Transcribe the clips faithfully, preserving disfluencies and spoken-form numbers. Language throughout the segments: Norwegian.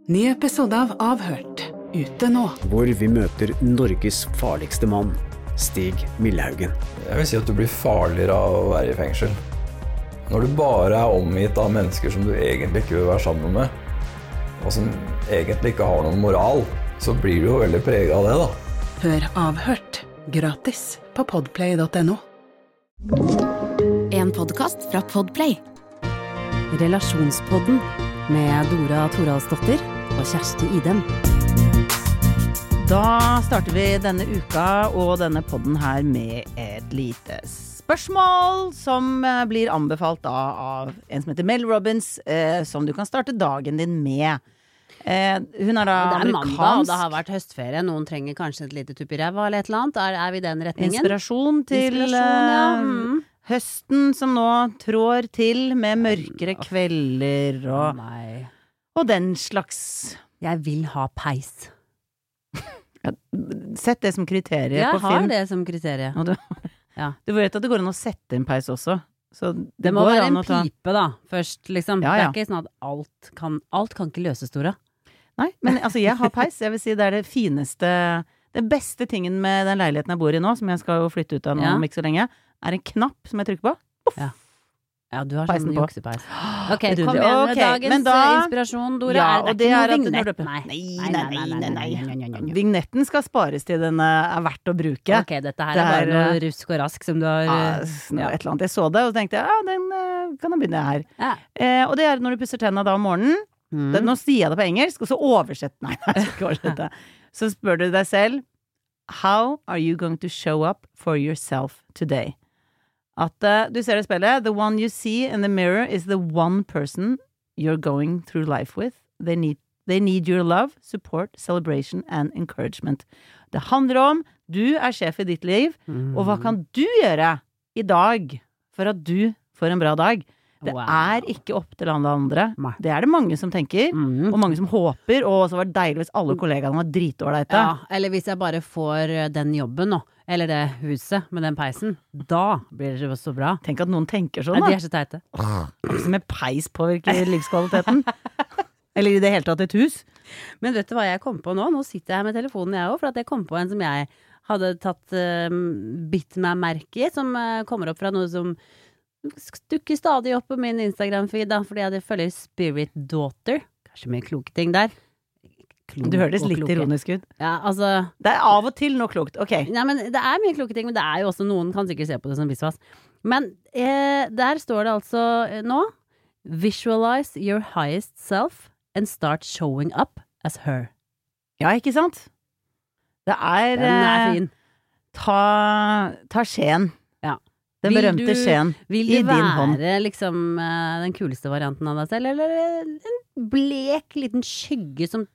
Ny episode av Avhørt, ute nå. Hvor vi møter Norges farligste mann, Stig Millhaugen. Jeg vil si at du blir farligere av å være i fengsel. Når du bare er omgitt av mennesker som du egentlig ikke vil være sammen med, og som egentlig ikke har noen moral, så blir du jo veldig preget av det da. Hør Avhørt, gratis på podplay punktum no. En podcast fra Podplay. Relasjonspodden med Dora Toralsdottir og Kjersti Idem. Da starter vi denne uka og denne podden her med et lite spørsmål som blir anbefalt da av en som heter Mel Robbins, eh, som du kan starte dagen din med. Eh, hun er da det er amerikansk. Mandag, og det har vært høstferie. Noen trenger kanskje et lite tupp i ræva eller et eller annet. Er, er vi i den retningen? Inspirasjon til Inspirasjon, ja. eh, Mm. høsten som nå trår til med mørkere kvelder og, Nei. og den slags. Jeg vil ha peis. Ja, sett det som kriterier Jeg på har film. det som kriterium. Og du, Ja. du vet at det går an å sette en peis også. Så det, Det må går være an en å ta- pipe da, først liksom. Ja, ja. Det er ikke sånn at alt kan, alt kan ikke løses, Dora. Nei, men altså jeg har peis. Jeg vil si det er det fineste, den beste tingen med den leiligheten jeg bor i nå, som jeg skal jo flytte ut av nå Ja. om ikke så lenge, er en knapp som jeg trykker på. Ja, du har Peisen sånn på. juksepeis. Ok, Det er kom tydelig. igjen med Ok, dagens men da- inspirasjon, Dora. Ja, er det og det ikke er noe at når vignett? du- Nei. Nei, nei, nei, nei, nei. nei, nei, nei. Vignetten skal spares til den eh, er verdt å bruke. Ok, dette her Det er bare er, noe eh, rusk og rask som du har... Ja, eh, noe, ja. et eller annet. Jeg så det, og så tenkte jeg, ja, den eh, kan jeg begynne her. Ja. Eh, og det er når du pusser tennene da om morgenen. Mm. Det, nå sier jeg det på engelsk, og så oversett Nei, jeg skal ikke oversette. Så spør du deg selv, how are you going to show up for yourself today? At uh, du ser det spillet, the one you see in the mirror is the one person you're going through life with. They need, they need your love, support, celebration and encouragement. Det handler om, du er sjef i ditt liv, Mm. og hva kan du gjøre i dag for at du får en bra dag? Det Wow. er ikke opp til alle andre. Nei. Det er det mange som tenker, Mm. og mange som håper, og så var det deilig hvis alle kollegaene var dritålreite. Ja, eller hvis jeg bare får eh, den jobben nå, eller det huset med den peisen, da blir det så bra. Tenk at noen tenker sånn, Nei, de da. er så teite. Liksom med peis påvirker livskvaliteten. Eller i det hele tatt et hus. Men vet du hva jeg kom på nå? Nå sitter jeg her med telefonen jeg også, for at jeg kom på en som jeg hadde tatt uh, bitt meg merke i, som uh, kommer opp fra noe som dukker stadig opp på min Instagram-feed, da, fordi jeg følger Spirit Daughter. Kanskje mye kloke ting der. Klok Du hørtes og litt kloke. ironisk ut. Ja, altså... Det er av og til noe klokt. Ok. Nei, men det er mye kloke ting, men det er jo også noen kan sikkert se på det som visvas. Men eh, der står det altså eh, nå Visualize your highest self and start showing up as her. Ja, ikke sant? Det er, Den er eh, fin. ta, ta skjeen. Ja. Den Vil berømte du- skjeen Vil i du din hånd. være liksom eh, den kuleste varianten av deg selv, eller en blek liten skygge som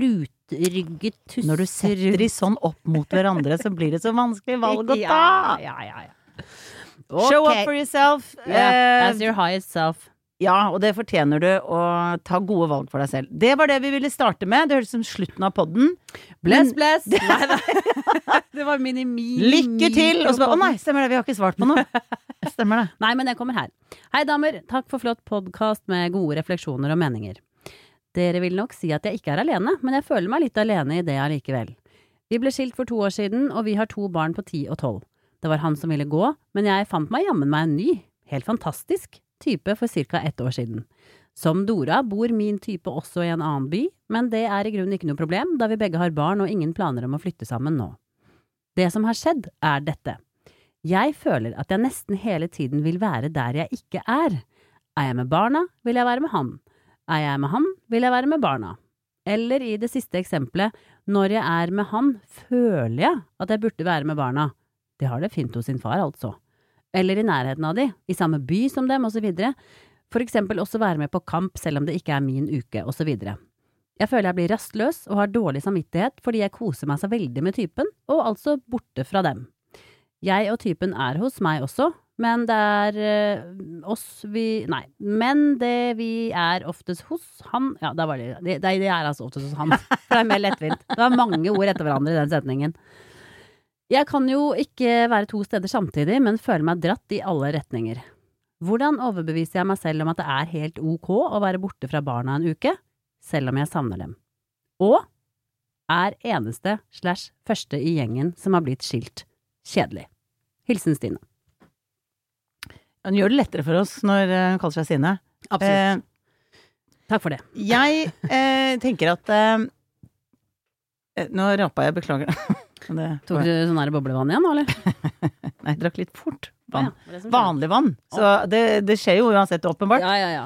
lutrygget tusser Når du setter de sånn opp mot hverandre, så blir det så vanskelig valg å ta. Ja, ja, ja, ja. Show Ok. up for yourself. Yeah, Eh, as your highest self. Ja, og det fortjener du å ta gode valg for deg selv. Det var det vi ville starte med. Det høres som slutten av podden. Bless, Men- bless! Nei, nei. Det var minimi. Lykke til! Og så bare, å nei, stemmer det, vi har ikke svart på noe. Stemmer det. Nei, men jeg kommer her. Hei damer, takk for flott podcast med gode refleksjoner og meninger. Dere vil nok si at jeg ikke er alene, men jeg føler meg litt alene i det allikevel. Vi ble skilt for to år siden, og vi har to barn på ti og tolv. Det var han som ville gå, men jeg fant meg jammen meg en ny, helt fantastisk, type for cirka ett år siden. Som Dora bor min type også i en annen by, men det er i grunnen ikke noe problem, da vi begge har barn og ingen planer om å flytte sammen nå. Det som har skjedd er dette. Jeg føler at jeg nesten hele tiden vil være der jeg ikke er. Er jeg med barna, vil jeg være med han. Er jeg med han, vil jeg være med barna. Eller i det siste eksempelet, når jeg er med han, føler jeg at jeg burde være med barna. De har det fint hos sin far, altså. Eller i nærheten av de, i samme by som dem, og så videre. For eksempel også være med på kamp, selv om det ikke er min uke, og så videre. Jeg føler jeg blir rastløs og har dårlig samvittighet fordi jeg koser meg så veldig med typen, og altså borte fra dem. Jeg og typen er hos meg også, men det er øh, oss vi, nei, men det vi er oftest hos han, ja, da var det, det, det er altså oftest hos han, for det er mer lettvint. Det var mange ord etter hverandre i den setningen. Jeg kan jo ikke være to steder samtidig, men føler meg dratt i alle retninger. Hvordan overbeviser jeg meg selv om at det er helt ok å være borte fra barna en uke? selv om jeg savner dem. Og er eneste slash første i gjengen som har blitt skilt. Kjedelig. Hilsen Stine. Den gjør det lettere for oss når hun kaller seg Stine. Absolutt. Eh, Takk for det. Jeg eh, tenker at eh, nå rappa jeg, beklager. det, Tok du sånn her boblevann igjen, eller? Nei, jeg drakk litt fort. Vann. Ja, det Vanlig vann. Så det, det skjer jo uansett åpenbart. Ja, ja, ja.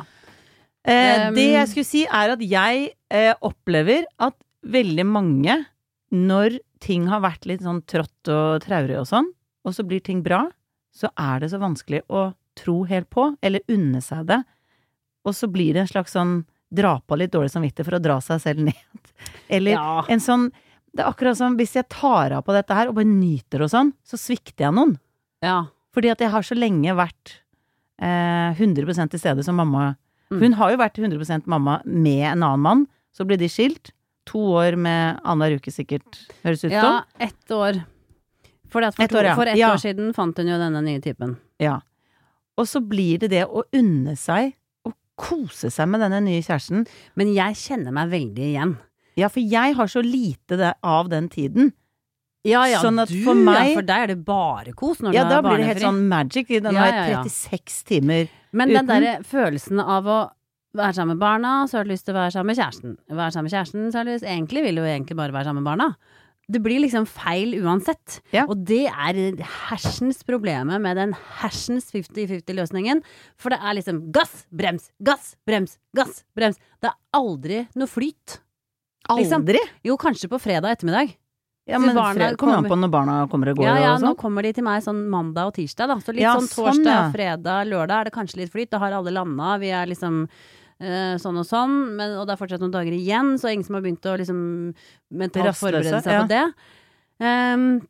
Eh, Um, det jeg skulle si er at jeg eh, opplever at veldig mange, når ting har vært litt sånn trått og traurig og sånn, og så blir ting bra, så er det så vanskelig å tro helt på, eller unne seg det. Og så blir det en slags sånn dra på litt dårlig samvittighet for å dra seg selv ned. Eller Ja. en sånn, det er akkurat som hvis jeg tar av på dette her og bare nyter og sånn, så svikter jeg noen. Ja. Fordi at jeg har så lenge vært eh, hundre prosent til stede som mamma. Mm. Hun har jo vært hundre prosent mamma med en annen mann, så ble de skilt. To år med annenhver uke sikkert, høres ut som. Ja, ett år. For, det at for, Ett to, år, ja. for ett Ja. år siden fant hun jo denne nye typen. Ja. Og så blir det det å unne seg, å kose seg med denne nye kjæresten. Men jeg kjenner meg veldig igjen. Ja, for jeg har så lite det, av den tiden. Ja, ja, Sånn at du, for meg- ja, for deg er det bare kos når Ja, du da er blir det helt barnefri. sånn magic. Den Ja, har ja, ja. trettiseks timer. Men den uten- derre følelsen av å være sammen med barna, så har du lyst til å være sammen med kjæresten. Være sammen med kjæresten, så har du lyst, egentlig vil du jo egentlig bare være sammen med barna. Det blir liksom feil uansett. Ja. Og det er hersens problemet med den hersens fifty-fifty-løsningen. For det er liksom gass, brems, gass, brems, gass, brems. Det er aldri noe flyt. Liksom. Aldri? Jo, kanskje på fredag ettermiddag. Ja, Så men barna fred, kommer an kommer- på når barna kommer og går Ja, ja, og nå sånn. kommer de til meg sånn mandag og tirsdag, da. Så litt Ja, sånn sånn, torsdag, ja. fredag, lørdag er det kanskje litt flyt. Da har alle landa, vi er liksom eh, sånn og sånn, men, og det er fortsatt noen dager igjen, så ingen som har begynt å liksom mentalt Rastløse, forberede seg ja. på det. Ehm,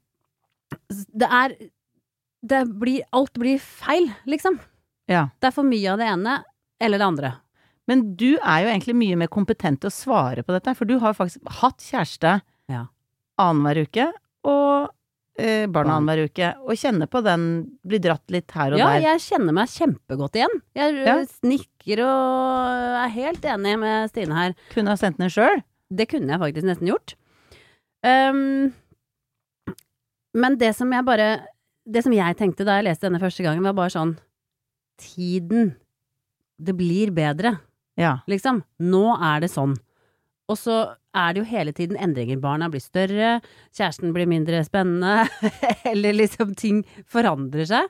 det er det blir, alt blir feil, liksom. Ja. Det er for mye av det ene eller det andre. Men du er jo egentlig mye mer kompetent til å svare på dette, for du har jo faktisk hatt kjæreste Ja. annenhver uke, og eh, barna Barn. annenhver uke, og kjenner på den, blir dratt litt her og Ja, der. jeg kjenner meg kjempegodt igjen. Jeg Ja. eh, nikker og er helt enig med Stine her. Kunne ha sendt den sjøl. Det kunne jeg faktisk nesten gjort. Um, men det som jeg bare Det som jeg tenkte da jeg leste denne første gangen, var bare sånn Tiden. Det blir bedre, Ja. liksom. Nå er det sånn. Og så er det jo hele tiden endringer. Barna blir større, kjæresten blir mindre spennende, eller liksom ting forandrer seg.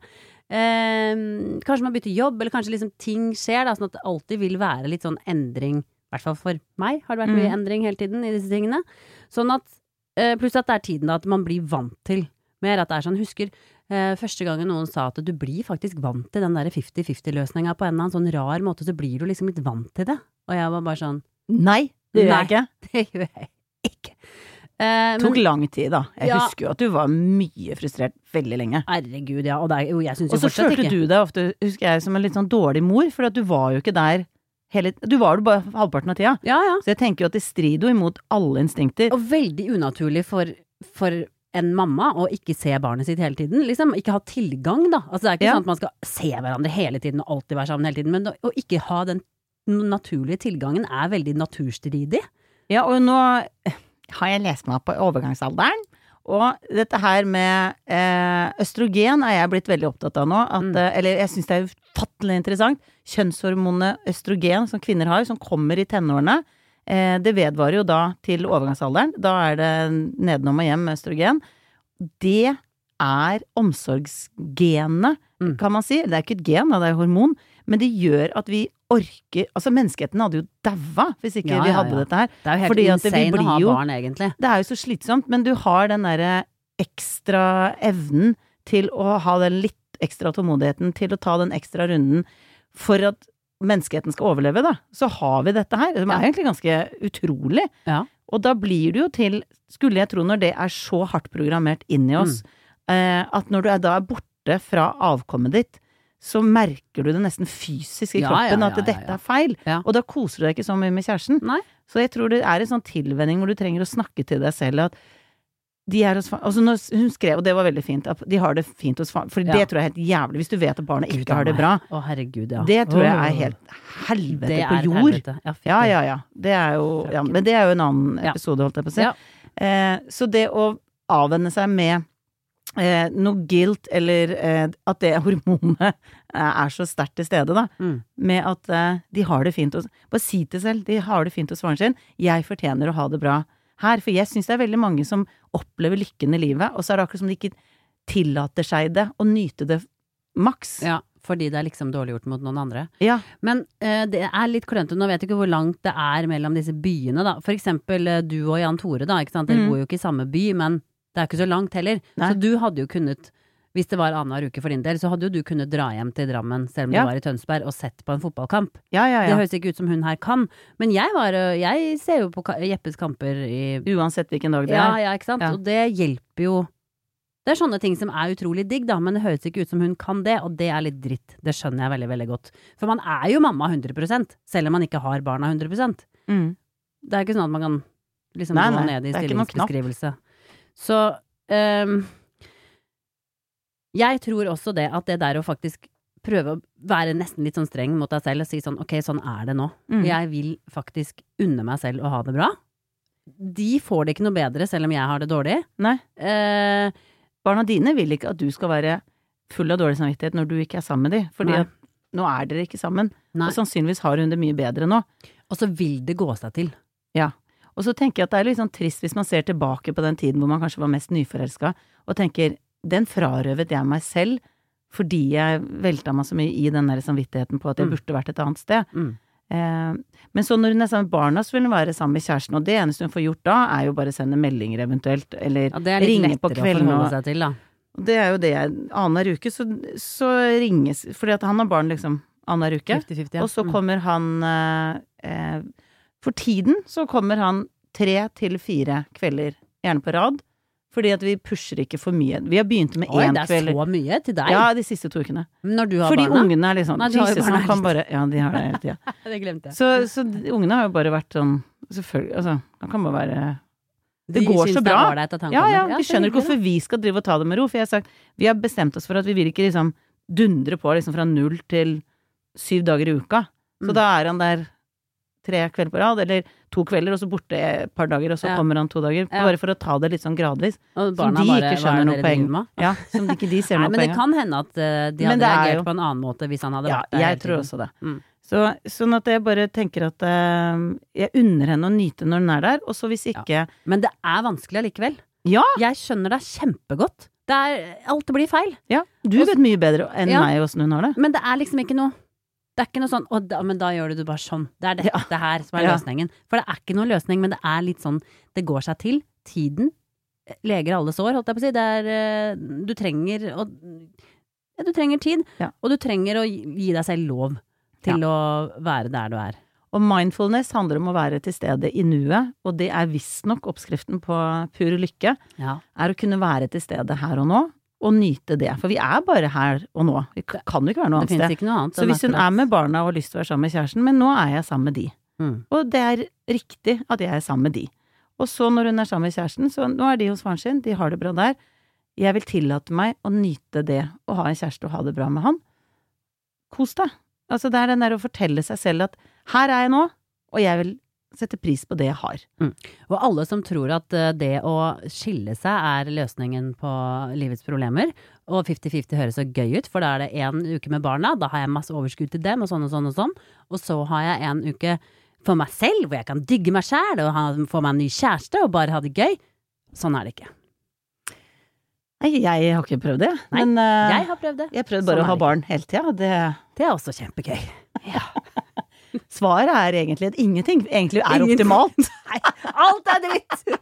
Um, kanskje man bytter jobb, eller kanskje liksom ting skjer, da, sånn at det alltid vil være litt sånn endring. I hvert fall for meg har det vært mye Mm. endring hele tiden i disse tingene. Sånn at, eh, pluss at det er tiden da at man blir vant til mer. At det er sånn, husker eh, første gangen noen sa at du blir faktisk vant til den der fifty-fifty-løsninga på en eller annen sånn rar måte, så blir du liksom litt vant til det. Og jeg var bare sånn, Nei, det gjør Nei. jeg ikke. det gjør jeg ikke. Eh, Det tok men, lang tid, da. Jeg Ja. husker jo at du var mye frustrert veldig lenge. herregud, ja, og det er, jo, jeg syns Og jo så fortsatt følte ikke. du deg ofte, husker jeg, som en litt sånn dårlig mor, for at du var jo ikke der hele Du var jo bare halvparten av tida. Ja, ja. Så jeg tenker jo at det strider jo imot alle instinkter. Og veldig unaturlig for, for en mamma å ikke se barnet sitt hele tiden. Liksom, ikke ha tilgang, da. Altså, det er ikke Ja. sånn at man skal se hverandre hele tiden og alltid være sammen hele tiden, men å, å ikke ha den naturlige tilgangen er veldig naturstridig. Ja, og nå har jeg lest meg opp på overgangsalderen, og dette her med eh, østrogen er jeg blitt veldig opptatt av nå, at, Mm. eh, eller jeg synes det er ufattelig interessant, kjønnshormonet østrogen som kvinner har, som kommer i tenårene, eh, det vedvarer jo da til overgangsalderen, da er det nedenom og hjem med østrogen. Det er omsorgsgenene, Mm. kan man si. Det er ikke et gen, da, det er hormon, men det gjør at vi orker, altså menneskeheten hadde jo daua hvis ikke Ja, vi ja, hadde ja. dette her. Det er jo helt Fordi at vi insane å blir ha jo- barn, egentlig. Det er jo så slitsomt, men du har den derre ekstra evnen til å ha den litt ekstra tålmodigheten, til å ta den ekstra runden for at menneskeheten skal overleve, da. Så har vi dette her, som Ja. er egentlig ganske utrolig. Ja. Og da blir det jo til, skulle jeg tro, når det er så hardt programmert inn i oss, eh, at når du er da er borte fra avkommet ditt, så merker du det nesten fysisk i Ja, kroppen ja, at ja, dette ja. er feil. Ja. Og da koser du deg ikke så mye med kjæresten. Nei. Så jeg tror det er en sånn tilvenning hvor du trenger å snakke til deg selv at de er hos far, altså når hun skrev, og det var veldig fint, at de har det fint hos far, for Ja. det tror jeg er helt jævlig, hvis du vet at barnet Gud, ikke har det bra. Å, herregud, ja. Det tror jeg Åh. er helt helvete Det på er jord. helvete. Ja, fy Ja, det. ja, ja. Det er jo, ja, men det er jo en annen Ja. episode, holdt jeg på å si. Ja. Eh, så det å avvenne seg med eh, noe guilt, eller eh, at det hormonet er så sterkt til stede, da, Mm. med at eh, de har det fint hos, bare si til selv, de har det fint hos faren sin, jeg fortjener å ha det bra her, for jeg synes det er veldig mange som opplever lykken i livet, og så er det akkurat som de ikke tillater seg det, og nyte det maks. Ja, fordi det er liksom dårlig gjort mot noen andre. Ja. Men eh, det er litt klønete, nå vet jeg ikke hvor langt det er mellom disse byene da. For eksempel eh, du og Jan Tore da, ikke sant? Dere Mm. bor jo ikke i samme by, men det er ikke så langt heller. Nei. Så du hadde jo kunnet, hvis det var annenhver uke for din del, så hadde jo du kunnet dra hjem til Drammen, selv om Ja. du var i Tønsberg, og sett på en fotballkamp. Ja, ja, Det ja. høres ikke ut som hun her kan. Men jeg var, eh, jeg ser jo på ka- Jeppes kamper i Uansett hvilken dag det Ja, er. ja, ikke sant? Ja. Og det hjelper jo. Det er sånne ting som er utrolig digg, da, men det høres ikke ut som hun kan det, og det er litt dritt. Det skjønner jeg veldig, veldig godt. For man er jo mamma hundre prosent, selv om man ikke har barna hundre prosent. Mm. Det er ikke sånn at man kan liksom Nei, gå nei, ned i det er ikke noe knapp. stillingsbeskrivelse. Så ehm, jeg tror også det at det der å faktisk prøve å være nesten litt sånn streng mot deg selv og si sånn, ok, sånn er det nå. Mm. Jeg vil faktisk unne meg selv å ha det bra. De får det ikke noe bedre selv om jeg har det dårlig. Nei. Eh, Barna dine vil ikke at du skal være full av dårlig samvittighet når du ikke er sammen med dem, fordi Nei. at nå er dere ikke sammen. Nei. Og sannsynligvis har hun det mye bedre nå. Og så vil det gå seg til. Ja. Og så tenker jeg at det er litt sånn trist hvis man ser tilbake på den tiden hvor man kanskje var mest nyforelska, og tenker, den frarøvet jeg meg selv fordi jeg velta meg så mye i den der samvittigheten på at jeg Mm. burde vært et annet sted. Mm. Eh, men så når hun er sammen med barna, så vil hun være sammen med kjæresten, og det eneste hun får gjort da, er jo bare å sende meldinger eventuelt, eller Ja, det er litt ringe på lettere å kvelden. forholde Og, seg til, da. og det er jo det jeg, annenhver uke så, så ringes, fordi at han har barn liksom annenhver uke, fifty fifty, ja. og så Mm. kommer han, eh, eh, for tiden så kommer han tre til fire kvelder, gjerne på rad, fordi at vi pusher ikke for mye. Vi har begynt med Oi, én det er kveld. så mye til deg. Ja, de siste to ukene. Når du har Fordi barna. ungene er litt sånn, Nei, du har jo Jesus, barna man kan hele bare, ja, de har det hele tida. Det glemte jeg. Så, så de- ungene har jo bare vært sånn, selvfølgelig, altså, han kan bare være, det De går syns så det er bra. ålreit at han ja, kommer. ja, de så skjønner ikke hyggelig, hvorfor vi skal drive og ta det med ro, for jeg har sagt, vi har bestemt oss for at vi vil ikke liksom dundre på liksom fra null til syv dager i uka. Så Mm. da er han der tre kvelder på rad, eller to kvelder, og så borte et par dager, og så Ja. kommer han to dager, Ja. bare for å ta det litt sånn gradvis. da. Og som barna de bare, ikke hva er skjønner det noe dere poeng. driver med? Ja, som ikke de ser Nei, noe men det poeng av. kan hende at eh, de Men hadde det er reagert jo- på en annen måte hvis han hadde Ja, vært der jeg hele tror tiden. også det. Mm. Så, sånn at jeg bare tenker at eh, jeg unner henne å nyte når hun er der, og så hvis ikke Men det er vanskelig allikevel. Ja! Jeg skjønner deg kjempegodt. Det er, alt blir feil. Ja, du Og- vet mye bedre enn Ja. meg åssen hun har det. Men det er liksom ikke noe Det er ikke noe sånn å, da, men da gjør du det bare sånn. Det er dette her som er Ja. løsningen. For det er ikke noe løsning, men det er litt sånn det går seg til. Tiden leger alle sår, holdt jeg på å si. Det er eh, Du trenger å Ja, du trenger tid. Ja. Og du trenger å gi gi deg selv lov til å være der du er. Og mindfulness handler om å være til stede i nuet, og det er visstnok oppskriften på pur lykke, Ja. er å kunne være til stede her og nå, og nyte det. For vi er bare her og nå. Vi k- kan jo ikke være noe Det annet finnes sted. ikke noe annet. Så enn hvis hun akkurat- er med barna og har lyst til å være sammen med kjæresten, men nå er jeg sammen med de. Mm. Og det er riktig at jeg er sammen med de. Og så når hun er sammen med kjæresten, så nå er de hos faren sin, de har det bra der. Jeg vil tillate meg å nyte det, å ha en kjæreste og ha det bra med han. Kos deg. Altså det er den der å fortelle seg selv at her er jeg nå, og jeg vil sette pris på det jeg har. Og alle som tror at eh, det å skille seg er løsningen på livets problemer, og fifty fifty høres så gøy ut, for da er det en uke med barna, da har jeg masse overskudd til dem, og sånn og sånn og sånn, og så har jeg en uke for meg selv, hvor jeg kan digge meg selv, og ha, få meg en ny kjæreste, og bare ha det gøy. Sånn er det ikke. Nei, jeg har ikke prøvd det, Nei, men eh, Jeg har prøvd det. jeg prøvde Sånn bare er å ha det barn hele tida. Det Det er også kjempegøy. svaret er egentlig at ingenting egentlig er Ingenting. optimalt. Alt er dritt!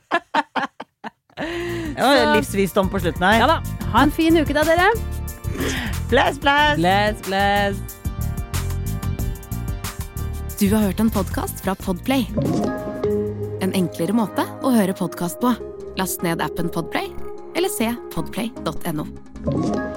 Det var livsvisdom på slutten her. Ja da, ha en fin uke da, dere. Bless, bless! Bless, bless. Du har hørt en podcast fra Podplay. En enklere måte å høre podcast på. Last ned appen Podplay, eller se podplay punktum no.